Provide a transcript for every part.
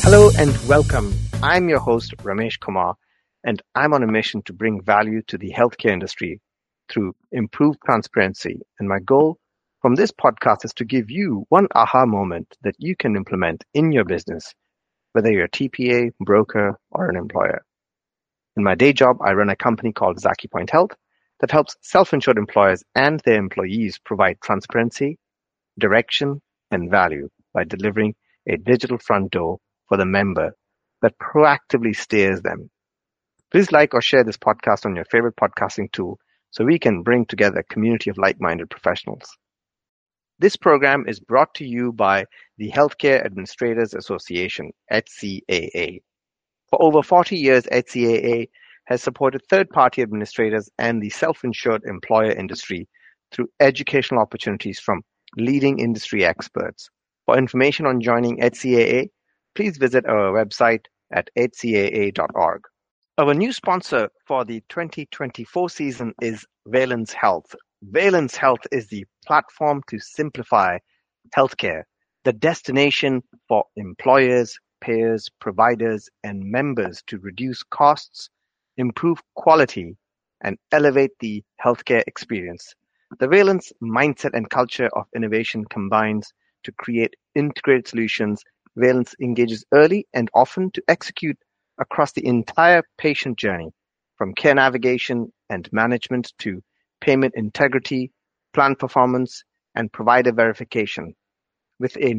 Hello and welcome. I'm your host, Ramesh Kumar, and I'm on a mission to bring value to the healthcare industry through improved transparency. And my goal from this podcast is to give you one aha moment that you can implement in your business, whether you're a TPA, broker, or an employer. In my day job, I run a company called Zaki Point Health that helps self-insured employers and their employees provide transparency, direction, and value by delivering a digital front door for the member that proactively steers them. Please like or share this podcast on your favorite podcasting tool so we can bring together a community of like-minded professionals. This program is brought to you by the Healthcare Administrators Association, HCAA. For over 40 years, HCAA has supported third-party administrators and the self-insured employer industry through educational opportunities from leading industry experts. For information on joining HCAA, please visit our website at hcaa.org. Our new sponsor for the 2024 season is Valence Health. Valence Health is the platform to simplify healthcare, the destination for employers, payers, providers, and members to reduce costs, improve quality, and elevate the healthcare experience. The Valence mindset and culture of innovation combines to create integrated solutions. Valence engages early and often to execute across the entire patient journey, from care navigation and management to payment integrity, plan performance, and provider verification. With a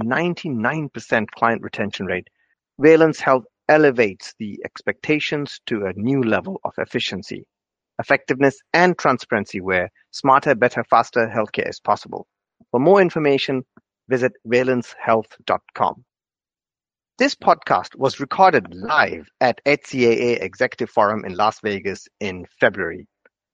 99% client retention rate, Valence Health elevates the expectations to a new level of efficiency, effectiveness, and transparency where smarter, better, faster healthcare is possible. For more information, visit valencehealth.com. This podcast was recorded live at HCAA Executive Forum in Las Vegas in February.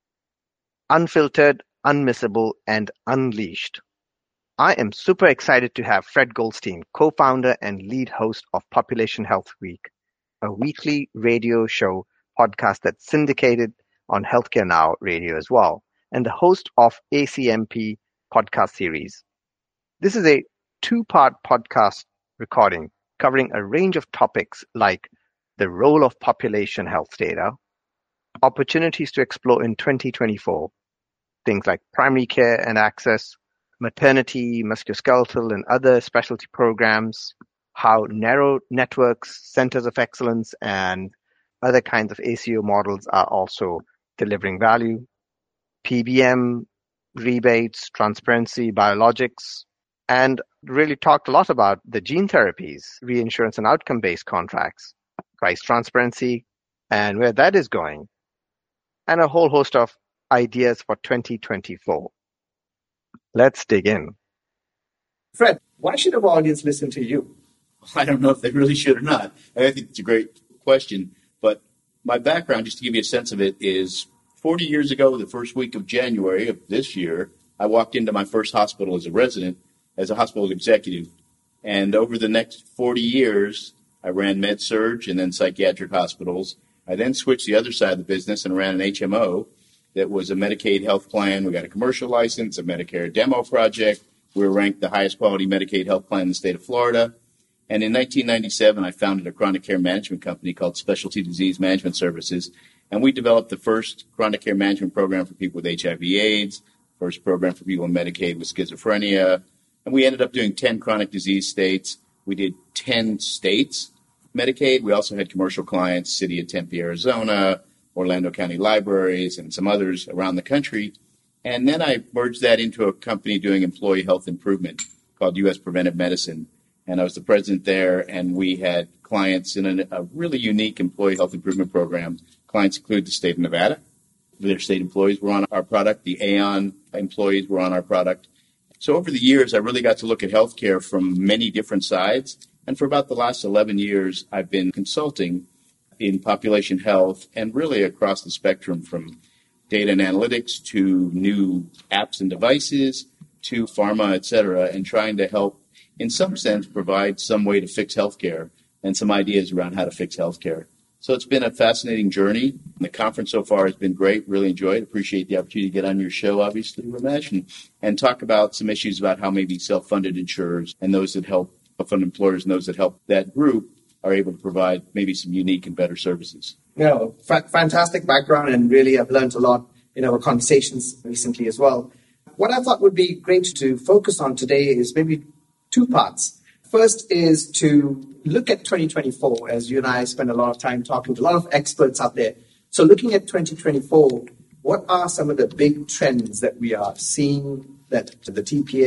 Unfiltered, unmissable, and unleashed. I am super excited to have Fred Goldstein, co-founder and lead host of Population Health Week, a weekly radio show podcast that's syndicated on Healthcare Now radio as well, and the host of ACMP podcast series. This is a two-part podcast recording covering a range of topics like the role of population health data, opportunities to explore in 2024, things like primary care and access, maternity, musculoskeletal, and other specialty programs, how narrow networks, centers of excellence, and other kinds of ACO models are also delivering value, PBM, rebates, transparency, biologics, and really talked a lot about the gene therapies, reinsurance and outcome-based contracts, price transparency, and where that is going, and a whole host of ideas for 2024. Let's dig in. Fred, why should our audience listen to you? I don't know if they really should or not. I think it's a great question, but my background, just to give you a sense of it, is 40 years ago, the first week of January of this year, I walked into my first hospital as a resident, as a hospital executive. And over the next 40 years, I ran med-surg and then psychiatric hospitals. I then switched the other side of the business and ran an HMO that was a Medicaid health plan. We got a commercial license, a Medicare demo project. We were ranked the highest quality Medicaid health plan in the state of Florida. And in 1997, I founded a chronic care management company called Specialty Disease Management Services. And we developed the first chronic care management program for people with HIV/AIDS, first program for people on Medicaid with schizophrenia. And we ended up doing 10 chronic disease states. We did 10 states Medicaid. We also had commercial clients, City of Tempe, Arizona, Orlando County Libraries, and some others around the country. And then I merged that into a company doing employee health improvement called U.S. Preventive Medicine. And I was the president there, and we had clients in a really unique employee health improvement program. Clients include the state of Nevada. Their state employees were on our product. The Aon employees were on our product. So over the years, I really got to look at healthcare from many different sides. And for about the last 11 years, I've been consulting in population health and really across the spectrum from data and analytics to new apps and devices to pharma, et cetera, and trying to help, in some sense, provide some way to fix healthcare and some ideas around how to fix healthcare. So it's been a fascinating journey. The conference so far has been great. Really enjoyed it. Appreciate the opportunity to get on your show, obviously, Ramesh, and talk about some issues about how maybe self-funded insurers and those that help, fund employers and those that help that group are able to provide maybe some unique and better services. No, fantastic background, and really I've learned a lot in our conversations recently as well. What I thought would be great to focus on today is maybe two parts. First is to look at 2024, as you and I spend a lot of time talking to a lot of experts out there. So looking at 2024, what are some of the big trends that we are seeing that the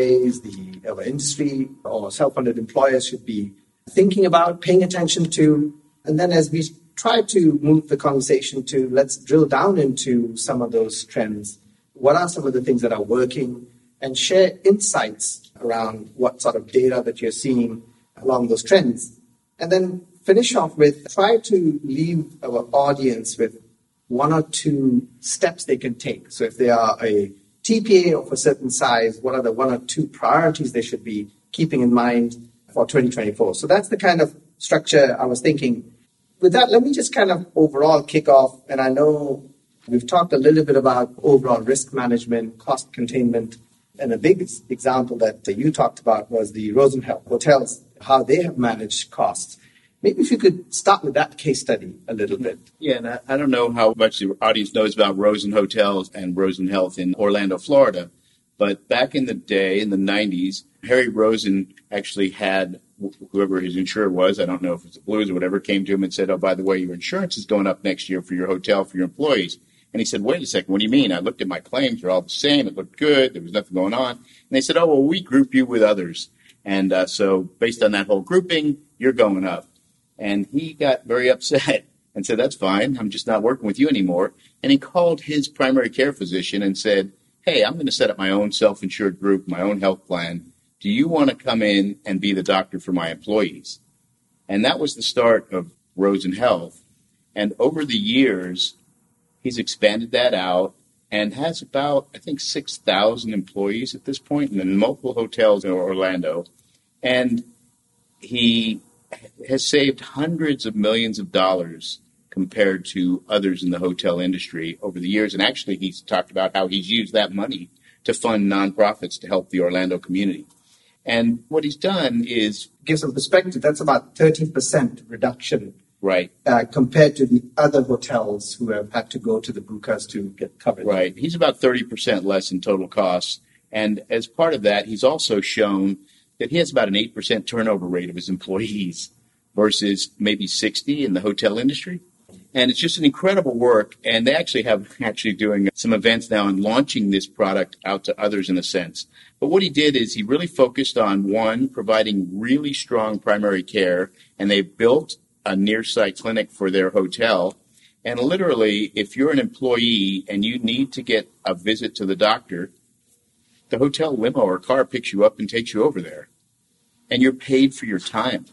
TPAs, our industry, or self-funded employers should be thinking about, paying attention to? And then as we try to move the conversation to, let's drill down into some of those trends. What are some of the things that are working, and share insights around what sort of data that you're seeing along those trends. And then finish off with, try to leave our audience with one or two steps they can take. So if they are a TPA of a certain size, what are the one or two priorities they should be keeping in mind for 2024? So that's the kind of structure I was thinking. With that, let me just kind of overall kick off. And I know we've talked a little bit about overall risk management, cost containment. And a big example that you talked about was the Rosenhealth hotels, how they have managed costs. Maybe if you could start with that case study a little bit. Yeah, and I don't know how much the audience knows about Rosen Hotels and Rosenhealth in Orlando, Florida, but back in the day, in the 90s, Harry Rosen actually had whoever his insurer was, I don't know if it was the Blues or whatever, came to him and said, oh, by the way, your insurance is going up next year for your hotel, for your employees. And he said, wait a second, what do you mean? I looked at my claims, they're all the same, it looked good, there was nothing going on. And they said, oh, well, we group you with others. And so based on that whole grouping, you're going up. And he got very upset and said, that's fine, I'm just not working with you anymore. And he called his primary care physician and said, hey, I'm going to set up my own self-insured group, my own health plan. Do you want to come in and be the doctor for my employees? And that was the start of Rosen Health. And over the years, he's expanded that out and has about, I think, 6,000 employees at this point and in multiple hotels in Orlando. And he has saved hundreds of millions of dollars compared to others in the hotel industry over the years. And actually, he's talked about how he's used that money to fund nonprofits to help the Orlando community. And what he's done is... Give some perspective, that's about 30% reduction. Right. Compared to the other hotels who have had to go to the BUCAs to get covered. Right. He's about 30% less in total costs. And as part of that, he's also shown that he has about an 8% turnover rate of his employees versus maybe 60 in the hotel industry. And it's just an incredible work. And they actually have doing some events now and launching this product out to others in a sense. But what he did is he really focused on, one, providing really strong primary care. And they built a near-site clinic for their hotel. And literally, if you're an employee and you need to get a visit to the doctor, the hotel limo or car picks you up and takes you over there. And you're paid for your time.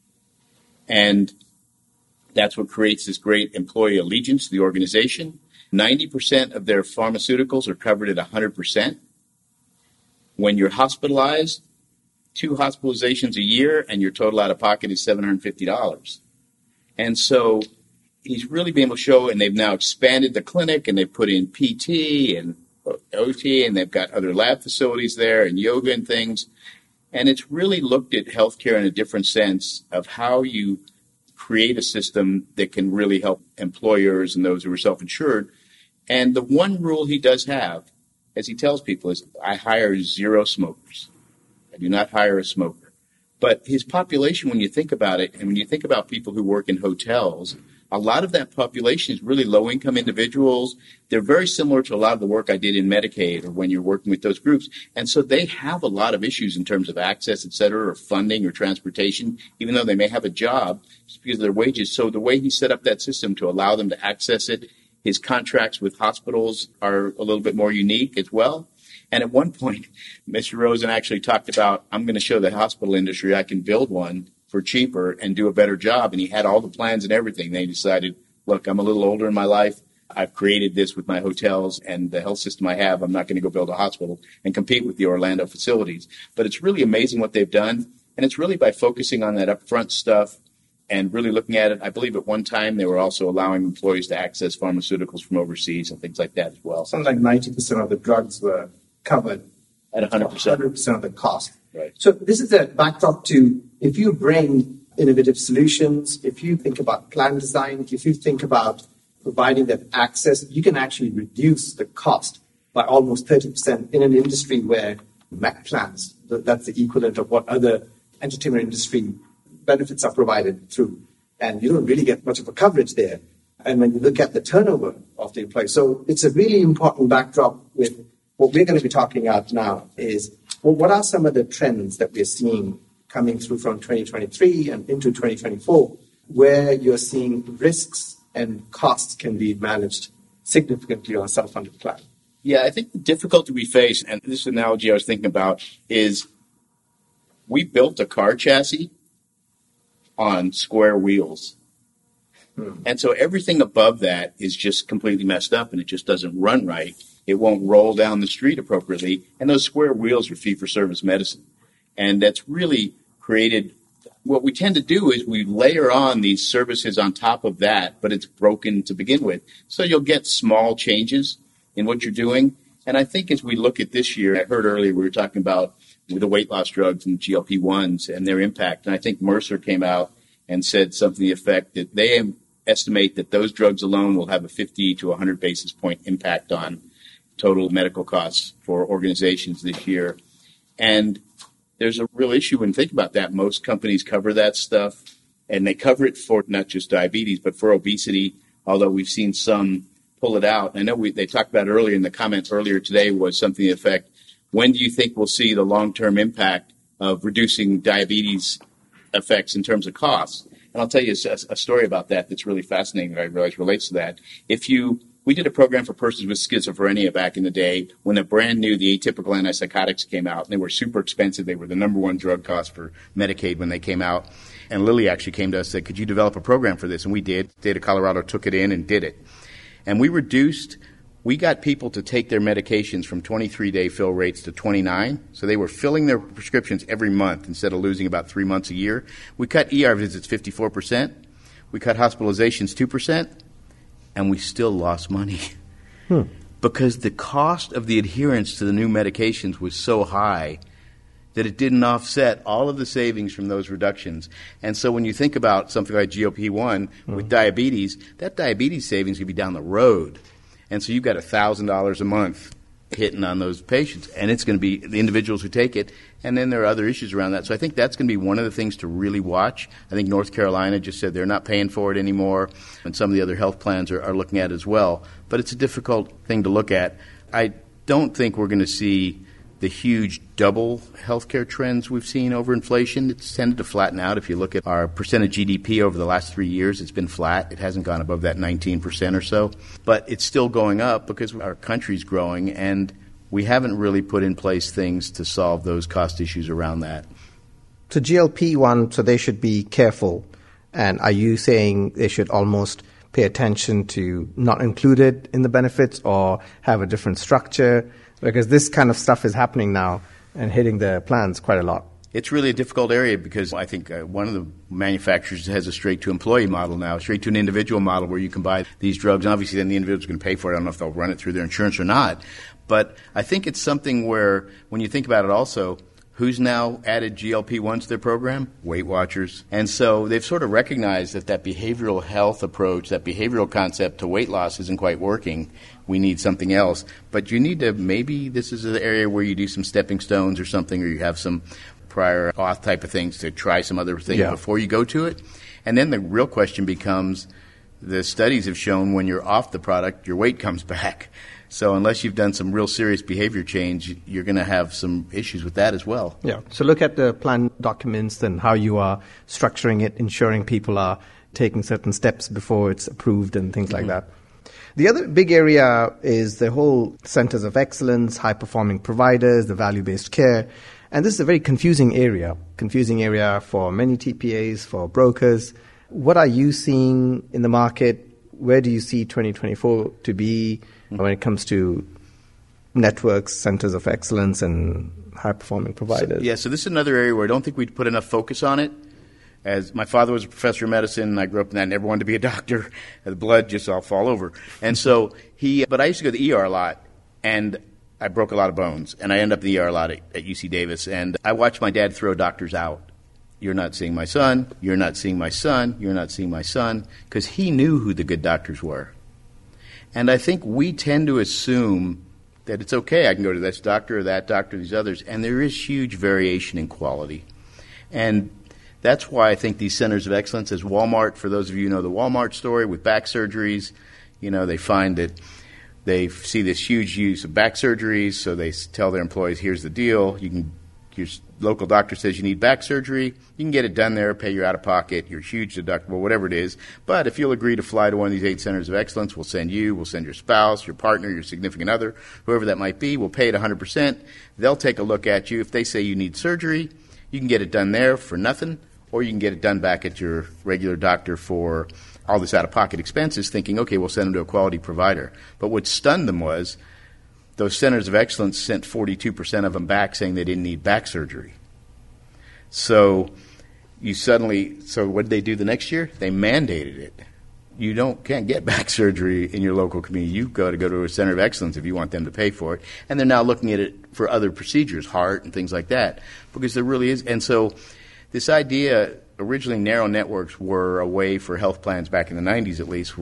And that's what creates this great employee allegiance to the organization. 90% of their pharmaceuticals are covered at 100%. When you're hospitalized, 2 hospitalizations a year and your total out of pocket is $750. And so he's really been able to show, and they've now expanded the clinic, and they've put in PT and OT, and they've got other lab facilities there and yoga and things. And it's really looked at healthcare in a different sense of how you create a system that can really help employers and those who are self-insured. And the one rule he does have, as he tells people, is I hire 0 smokers. I do not hire a smoker. But his population, when you think about it, and when you think about people who work in hotels, a lot of that population is really low-income individuals. They're very similar to a lot of the work I did in Medicaid or when you're working with those groups. And so they have a lot of issues in terms of access, et cetera, or funding or transportation, even though they may have a job just because of their wages. So the way he set up that system to allow them to access it, his contracts with hospitals are a little bit more unique as well. And at one point, Mr. Rosen actually talked about, I'm going to show the hospital industry I can build one for cheaper and do a better job. And he had all the plans and everything. They decided, look, I'm a little older in my life. I've created this with my hotels and the health system I have. I'm not going to go build a hospital and compete with the Orlando facilities. But it's really amazing what they've done. And it's really by focusing on that upfront stuff and really looking at it. I believe at one time they were also allowing employees to access pharmaceuticals from overseas and things like that as well. Something like 90% of the drugs were covered at 100%. 100% of the cost. Right. So this is a backdrop to, if you bring innovative solutions, if you think about plan design, if you think about providing that access, you can actually reduce the cost by almost 30% in an industry where MEC plans, that's the equivalent of what other entertainment industry benefits are provided through. And you don't really get much of a coverage there. And when you look at the turnover of the employees, so it's a really important backdrop with what we're going to be talking about now is, well, what are some of the trends that we're seeing coming through from 2023 and into 2024, where you're seeing risks and costs can be managed significantly on a self-funded plan? Yeah, I think the difficulty we face, and this analogy I was thinking about, is we built a car chassis on square wheels. And so everything above that is just completely messed up and it just doesn't run right. It won't roll down the street appropriately. And those square wheels are fee-for-service medicine. And that's really created, what we tend to do is we layer on these services on top of that, but it's broken to begin with. So you'll get small changes in what you're doing. And I think as we look at this year, I heard earlier we were talking about the weight loss drugs and GLP-1s and their impact. And I think Mercer came out and said something to the effect that they estimate that those drugs alone will have a 50 to 100 basis point impact on total medical costs for organizations this year. And there's a real issue when you think about that. Most companies cover that stuff, and they cover it for not just diabetes, but for obesity, although we've seen some pull it out. I know they talked about earlier in the comments earlier today was something to the effect, when do you think we'll see the long-term impact of reducing diabetes effects in terms of costs? And I'll tell you a story about that that's really fascinating that I realize relates to that. We did a program for persons with schizophrenia back in the day when the brand new, the atypical antipsychotics came out, and they were super expensive. They were the number one drug cost for Medicaid when they came out. And Lilly actually came to us and said, could you develop a program for this? And we did. The state of Colorado took it in and did it. And we got people to take their medications from 23-day fill rates to 29. So they were filling their prescriptions every month instead of losing about 3 months a year. We cut ER visits 54%. We cut hospitalizations 2%. And we still lost money because the cost of the adherence to the new medications was so high that it didn't offset all of the savings from those reductions. And so when you think about something like GLP-1 with diabetes, that diabetes savings could be down the road. And so you've got $1,000 a month hitting on those patients, and it's going to be the individuals who take it, and then there are other issues around that. So I think that's going to be one of the things to really watch. I think North Carolina just said they're not paying for it anymore, and some of the other health plans are looking at it as well. But it's a difficult thing to look at. I don't think we're going to see the huge double healthcare trends we've seen over inflation. It's tended to flatten out. If you look at our percent of GDP over the last 3 years, it's been flat. It hasn't gone above that 19% or so. But it's still going up because our country's growing, and we haven't really put in place things to solve those cost issues around that. So GLP-1, so they should be careful. And are you saying they should almost pay attention to not include it in the benefits or have a different structure? Because this kind of stuff is happening now and hitting the plans quite a lot. It's really a difficult area because I think one of the manufacturers has a straight-to-employee model now, straight-to-an-individual model where you can buy these drugs. And obviously, then the individual's going to pay for it. I don't know if they'll run it through their insurance or not. But I think it's something where, when you think about it also, who's now added GLP-1 to their program? Weight Watchers. And so they've sort of recognized that behavioral health approach, that behavioral concept to weight loss isn't quite working. We need something else. But you need to, maybe this is an area where you do some stepping stones or something, or you have some prior auth type of things to try some other things before you go to it. And then the real question becomes, the studies have shown when you're off the product, your weight comes back. So unless you've done some real serious behavior change, you're going to have some issues with that as well. Yeah. So look at the plan documents and how you are structuring it, ensuring people are taking certain steps before it's approved and things like that. The other big area is the whole centers of excellence, high-performing providers, the value-based care. And this is a very confusing area for many TPAs, for brokers. What are you seeing in the market? Where do you see 2024 to be when it comes to networks, centers of excellence, and high-performing providers? So this is another area where I don't think we'd put enough focus on it. As my father was a professor of medicine, and I grew up in that, never wanted to be a doctor. The blood just all fall over. And so but I used to go to the ER a lot, and I broke a lot of bones. And I ended up in the ER a lot at UC Davis. And I watched my dad throw doctors out. you're not seeing my son, you're not seeing my son, you're not seeing my son, because he knew who the good doctors were. And I think we tend to assume that it's okay, I can go to this doctor or that doctor, these others, and there is huge variation in quality. And that's why I think these centers of excellence, as Walmart, for those of you who know the Walmart story with back surgeries, they find that they see this huge use of back surgeries, so they tell their employees, here's the deal, your local doctor says you need back surgery, you can get it done there, pay your out-of-pocket, your huge deductible, whatever it is. But if you'll agree to fly to one of these 8 centers of excellence, we'll send your spouse, your partner, your significant other, whoever that might be. We'll pay it 100%. They'll take a look at you. If they say you need surgery, you can get it done there for nothing, or you can get it done back at your regular doctor for all this out-of-pocket expenses, thinking, okay, we'll send them to a quality provider. But what stunned them was those centers of excellence sent 42% of them back saying they didn't need back surgery. So what did they do the next year? They mandated it. You can't get back surgery in your local community. You've got to go to a center of excellence if you want them to pay for it. And they're now looking at it for other procedures, heart and things like that, because there really is. And so this idea, originally narrow networks were a way for health plans back in the 90s at least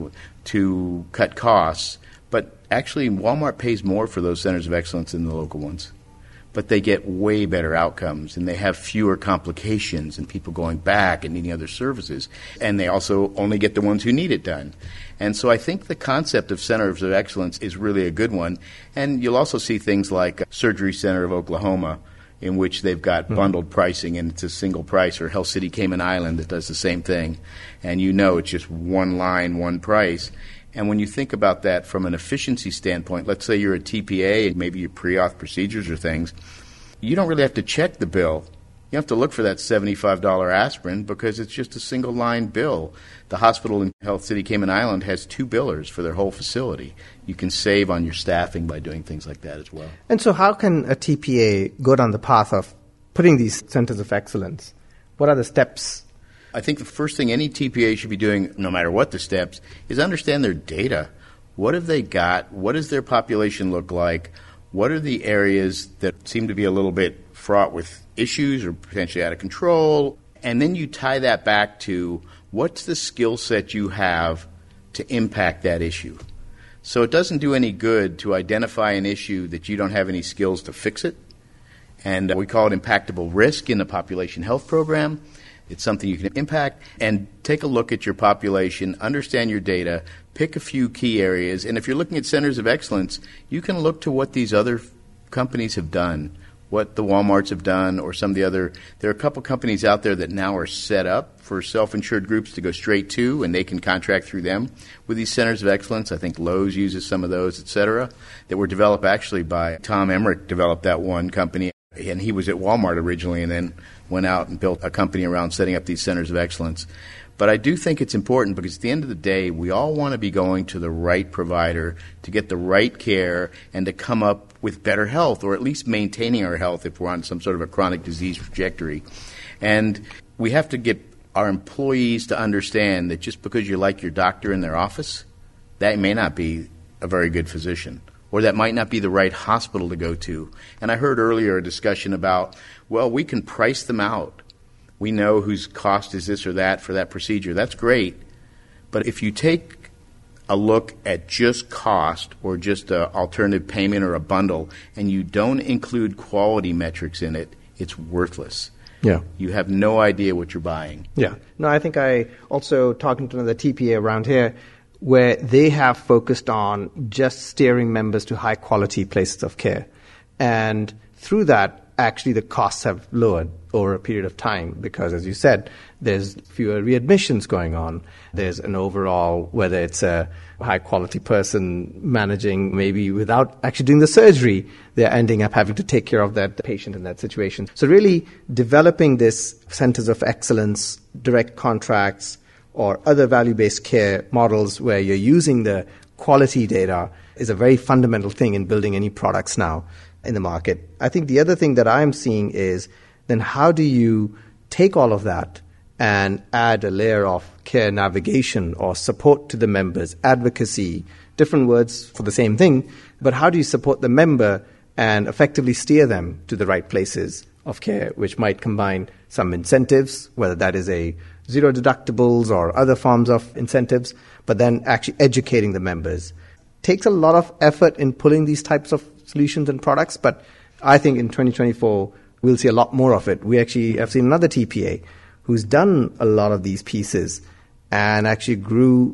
to cut costs. But actually, Walmart pays more for those centers of excellence than the local ones. But they get way better outcomes, and they have fewer complications and people going back and needing other services. And they also only get the ones who need it done. And so I think the concept of centers of excellence is really a good one. And you'll also see things like Surgery Center of Oklahoma, in which they've got bundled pricing, and it's a single price, or Health City Cayman Island that does the same thing. And it's just one line, one price. And when you think about that from an efficiency standpoint, let's say you're a TPA and maybe your pre-auth procedures or things, you don't really have to check the bill. You have to look for that $75 aspirin because it's just a single line bill. The hospital in Health City Cayman Island has 2 billers for their whole facility. You can save on your staffing by doing things like that as well. And so how can a TPA go down the path of putting these centers of excellence? What are the steps? I think the first thing any TPA should be doing, no matter what the steps, is understand their data. What have they got? What does their population look like? What are the areas that seem to be a little bit fraught with issues or potentially out of control? And then you tie that back to what's the skill set you have to impact that issue. So it doesn't do any good to identify an issue that you don't have any skills to fix it. And we call it impactable risk in the population health program. It's something you can impact, and take a look at your population, understand your data, pick a few key areas, and if you're looking at centers of excellence, you can look to what these other companies have done, what the Walmarts have done, or some of the other. There are a couple companies out there that now are set up for self-insured groups to go straight to, and they can contract through them with these centers of excellence. I think Lowe's uses some of those, et cetera, that were developed actually by Tom Emmerich, developed that one company, and he was at Walmart originally and then went out and built a company around setting up these centers of excellence. But I do think it's important because at the end of the day, we all want to be going to the right provider to get the right care and to come up with better health, or at least maintaining our health if we're on some sort of a chronic disease trajectory. And we have to get our employees to understand that just because you like your doctor in their office, that may not be a very good physician, or that might not be the right hospital to go to. And I heard earlier a discussion about, well, we can price them out. We know whose cost is this or that for that procedure. That's great. But if you take a look at just cost or just an alternative payment or a bundle and you don't include quality metrics in it, it's worthless. Yeah. You have no idea what you're buying. Yeah. No, I think I also talking to another TPA around here where they have focused on just steering members to high quality places of care. And through that, actually the costs have lowered over a period of time because, as you said, there's fewer readmissions going on. There's an overall, whether it's a high-quality person managing maybe without actually doing the surgery, they're ending up having to take care of that patient in that situation. So really developing this centers of excellence, direct contracts, or other value-based care models where you're using the quality data is a very fundamental thing in building any products now in the market. I think the other thing that I'm seeing is then how do you take all of that and add a layer of care navigation or support to the members, advocacy, different words for the same thing, but how do you support the member and effectively steer them to the right places of care, which might combine some incentives, whether that is a zero deductibles or other forms of incentives, but then actually educating the members. Takes a lot of effort in pulling these types of solutions and products, but I think in 2024, we'll see a lot more of it. We actually have seen another TPA who's done a lot of these pieces and actually grew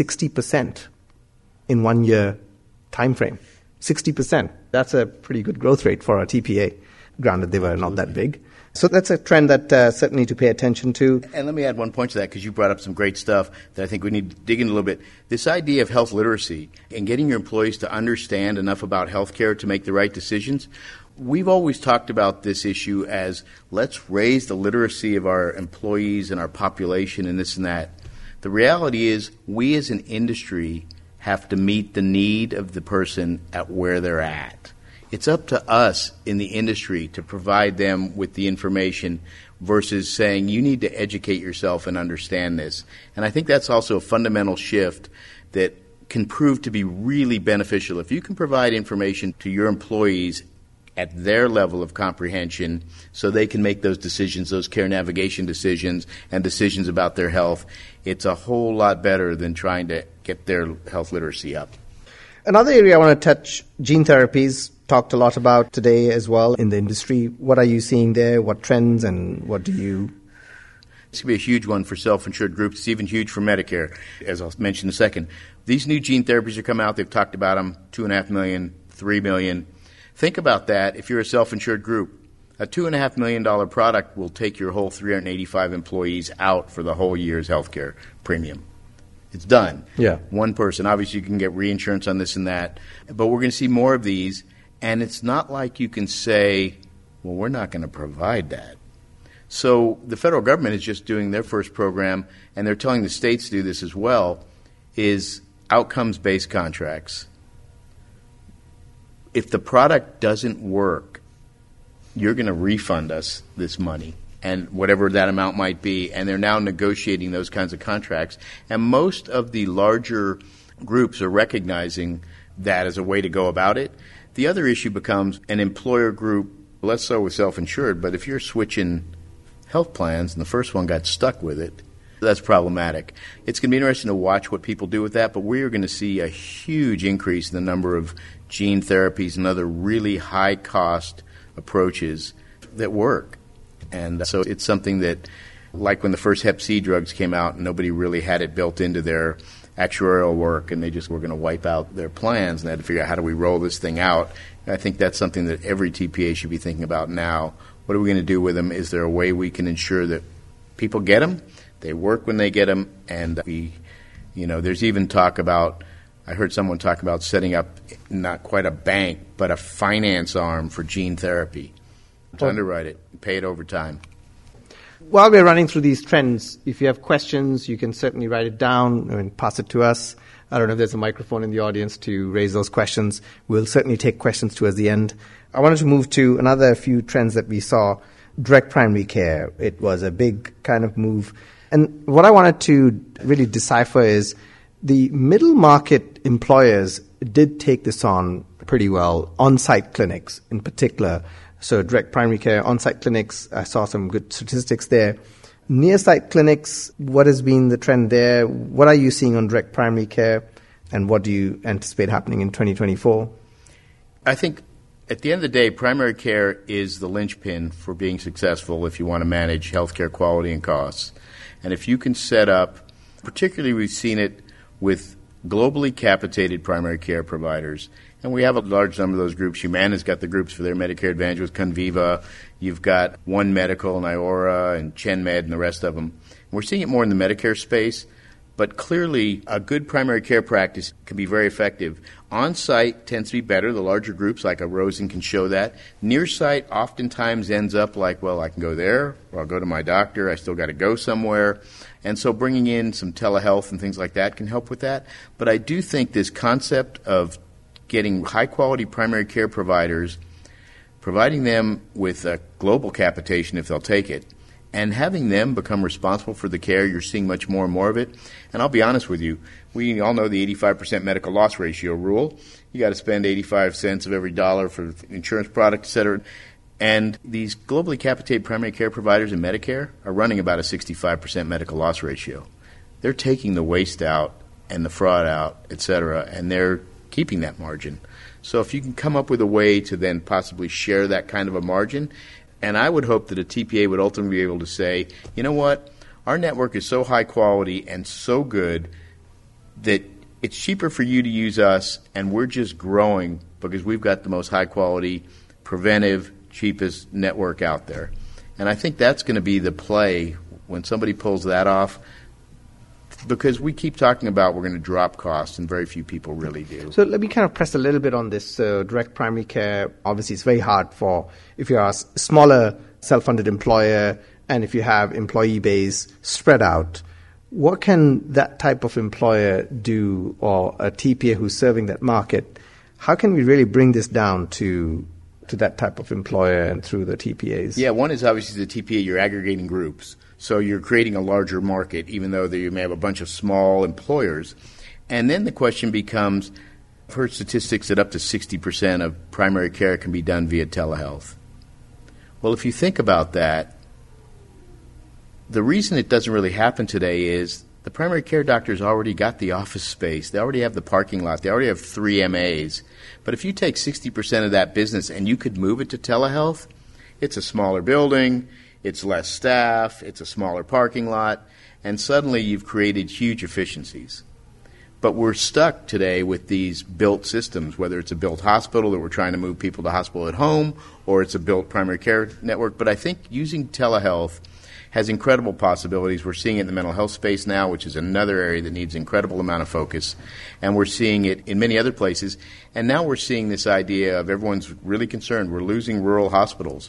60% in 1 year time frame. 60%. That's a pretty good growth rate for a TPA. Granted, they were not that big. So that's a trend that certainly to pay attention to. And let me add one point to that, because you brought up some great stuff that I think we need to dig in a little bit. This idea of health literacy and getting your employees to understand enough about healthcare to make the right decisions. We've always talked about this issue as let's raise the literacy of our employees and our population and this and that. The reality is we as an industry have to meet the need of the person at where they're at. It's up to us in the industry to provide them with the information versus saying you need to educate yourself and understand this. And I think that's also a fundamental shift that can prove to be really beneficial. If you can provide information to your employees at their level of comprehension so they can make those decisions, those care navigation decisions and decisions about their health, it's a whole lot better than trying to get their health literacy up. Another area I want to touch, gene therapies, talked a lot about today as well in the industry. What are you seeing there? What trends and what do you... It's going to be a huge one for self-insured groups. It's even huge for Medicare, as I'll mention in a second. These new gene therapies are coming out. They've talked about them, 2.5 million, 3 million. Think about that. If you're a self-insured group, a $2.5 million product will take your whole 385 employees out for the whole year's health care premium. It's done. Yeah. One person. Obviously, you can get reinsurance on this and that. But we're going to see more of these. And it's not like you can say, well, we're not going to provide that. So the federal government is just doing their first program, and they're telling the states to do this as well, is outcomes-based contracts. If the product doesn't work, you're going to refund us this money and whatever that amount might be. And they're now negotiating those kinds of contracts. And most of the larger groups are recognizing that as a way to go about it. The other issue becomes an employer group, less so with self-insured, but if you're switching health plans and the first one got stuck with it, that's problematic. It's going to be interesting to watch what people do with that, but we are going to see a huge increase in the number of gene therapies and other really high-cost approaches that work. And so it's something that, like when the first Hep C drugs came out, nobody really had it built into their actuarial work, and they just were going to wipe out their plans, and they had to figure out how do we roll this thing out. And I think that's something that every TPA should be thinking about now. What are we going to do with them? Is there a way we can ensure that people get them, they work when they get them, and there's even talk about, I heard someone talk about setting up not quite a bank, but a finance arm for gene therapy to underwrite it and pay it over time. While we're running through these trends, if you have questions, you can certainly write it down and pass it to us. I don't know if there's a microphone in the audience to raise those questions. We'll certainly take questions towards the end. I wanted to move to another few trends that we saw. Direct primary care. It was a big kind of move. And what I wanted to really decipher is the middle market employers did take this on pretty well, on-site clinics in particular. So direct primary care, on-site clinics, I saw some good statistics there. Near-site clinics, what has been the trend there? What are you seeing on direct primary care, and what do you anticipate happening in 2024? I think at the end of the day, primary care is the linchpin for being successful if you want to manage healthcare quality and costs. And if you can set up, particularly we've seen it with globally capitated primary care providers, and we have a large number of those groups. Humana's got the groups for their Medicare Advantage with Conviva. You've got One Medical and Iora and ChenMed and the rest of them. We're seeing it more in the Medicare space, but clearly a good primary care practice can be very effective. On-site tends to be better. The larger groups like a Rosen can show that. Near-site oftentimes ends up like, well, I can go there, or I'll go to my doctor. I still got to go somewhere. And so bringing in some telehealth and things like that can help with that. But I do think this concept of getting high-quality primary care providers, providing them with a global capitation if they'll take it, and having them become responsible for the care, you're seeing much more and more of it. And I'll be honest with you, we all know the 85% medical loss ratio rule. You got to spend 85 cents of every dollar for insurance product, et cetera. And these globally capitated primary care providers in Medicare are running about a 65% medical loss ratio. They're taking the waste out and the fraud out, et cetera, and they're keeping that margin. So if you can come up with a way to then possibly share that kind of a margin, and I would hope that a TPA would ultimately be able to say, you know what, our network is so high quality and so good that it's cheaper for you to use us, and we're just growing because we've got the most high quality, preventive, cheapest network out there. And I think that's going to be the play when somebody pulls that off, because we keep talking about we're going to drop costs, and very few people really do. So let me kind of press a little bit on this direct primary care. Obviously, it's very hard for if you're a smaller self-funded employer and if you have employee base spread out. What can that type of employer do, or a TPA who's serving that market? How can we really bring this down to that type of employer and through the TPAs? Yeah, one is obviously the TPA, you're aggregating groups. So you're creating a larger market, even though you may have a bunch of small employers. And then the question becomes, I've heard statistics that up to 60% of primary care can be done via telehealth. Well, if you think about that, the reason it doesn't really happen today is the primary care doctors already got the office space. They already have the parking lot. They already have 3 MAs. But if you take 60% of that business and you could move it to telehealth, it's a smaller building, it's less staff, it's a smaller parking lot, and suddenly you've created huge efficiencies. But we're stuck today with these built systems, whether it's a built hospital that we're trying to move people to hospital at home, or it's a built primary care network. But I think using telehealth has incredible possibilities. We're seeing it in the mental health space now, which is another area that needs an incredible amount of focus. And we're seeing it in many other places. And now we're seeing this idea of everyone's really concerned. We're losing rural hospitals.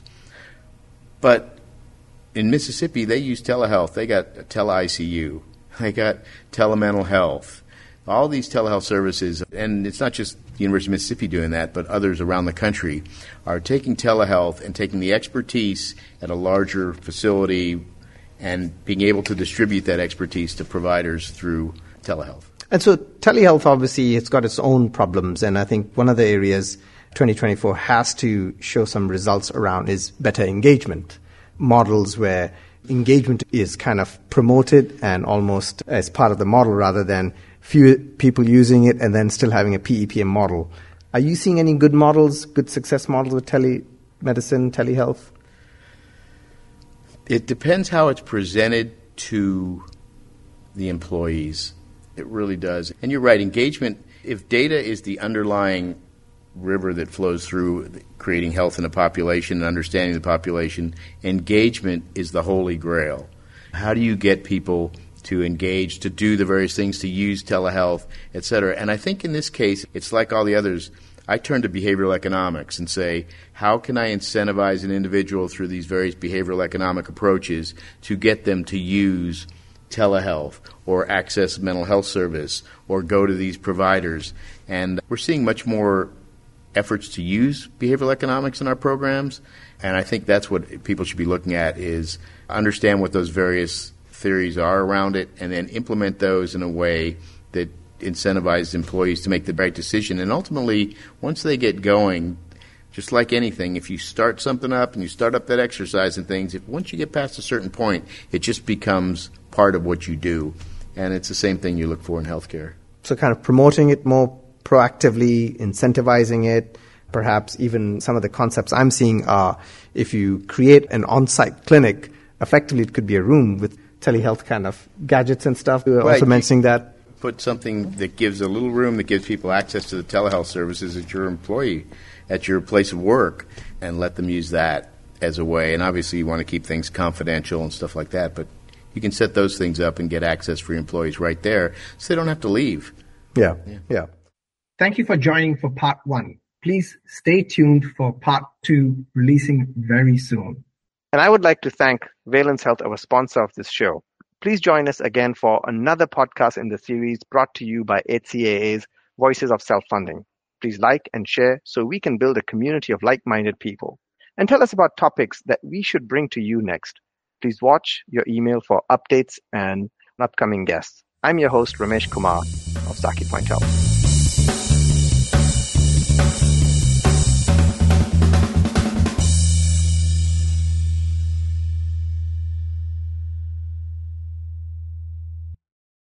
But in Mississippi, they use telehealth. They got tele-ICU. They got telemental health. All these telehealth services, and it's not just the University of Mississippi doing that, but others around the country are taking telehealth and taking the expertise at a larger facility and being able to distribute that expertise to providers through telehealth. And so telehealth, obviously, it's got its own problems. And I think one of the areas 2024 has to show some results around is better engagement. Models where engagement is kind of promoted and almost as part of the model rather than few people using it and then still having a PEPM model. Are you seeing any good models, good success models with telemedicine, telehealth? It depends how it's presented to the employees. It really does. And you're right, engagement, if data is the underlying river that flows through creating health in a population and understanding the population, engagement is the holy grail. How do you get people to engage, to do the various things, to use telehealth, et cetera? And I think in this case, it's like all the others. I turn to behavioral economics and say, how can I incentivize an individual through these various behavioral economic approaches to get them to use telehealth or access mental health service or go to these providers? And we're seeing much more efforts to use behavioral economics in our programs, and I think that's what people should be looking at, is understand what those various theories are around it and then implement those in a way that incentivizes employees to make the right decision. And ultimately, once they get going, just like anything, if you start something up and you start up that exercise and things, once you get past a certain point, it just becomes part of what you do. And it's the same thing you look for in healthcare. So kind of promoting it more proactively, incentivizing it. Perhaps even some of the concepts I'm seeing are, if you create an on-site clinic, effectively it could be a room with telehealth kind of gadgets and stuff. We're also mentioning that. Put something that gives a little room that gives people access to the telehealth services at your employee, at your place of work, and let them use that as a way. And obviously you want to keep things confidential and stuff like that, but you can set those things up and get access for your employees right there so they don't have to leave. Yeah. Thank you for joining for part 1. Please stay tuned for part 2, releasing very soon. And I would like to thank Valence Health, our sponsor of this show. Please join us again for another podcast in the series brought to you by HCAA's Voices of Self-Funding. Please like and share so we can build a community of like-minded people. And tell us about topics that we should bring to you next. Please watch your email for updates and upcoming guests. I'm your host, Ramesh Kumar of Saki Point Health.